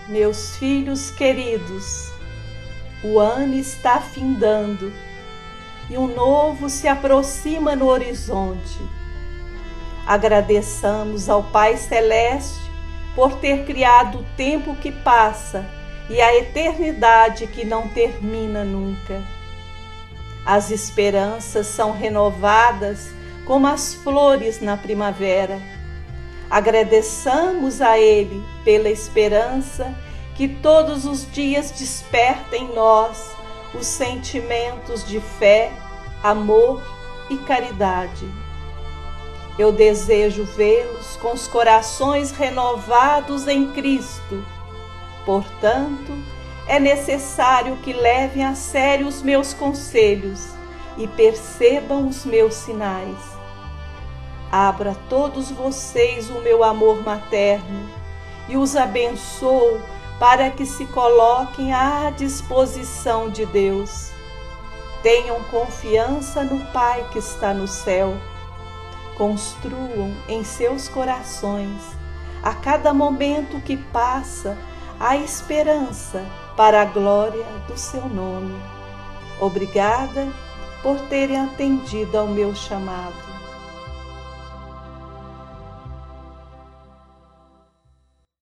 Meus filhos queridos, o ano está findando e um novo se aproxima no horizonte. Agradeçamos ao Pai Celeste por ter criado o tempo que passa e a eternidade que não termina nunca. As esperanças são renovadas como as flores na primavera. Agradeçamos a Ele pela esperança que todos os dias desperta em nós os sentimentos de fé, amor e caridade. Eu desejo vê-los com os corações renovados em Cristo. Portanto, é necessário que levem a sério os meus conselhos e percebam os meus sinais. Abro a todos vocês o meu amor materno e os abençoo para que se coloquem à disposição de Deus. Tenham confiança no Pai que está no céu. Construam em seus corações, a cada momento que passa, a esperança para a glória do seu nome. Obrigada por terem atendido ao meu chamado.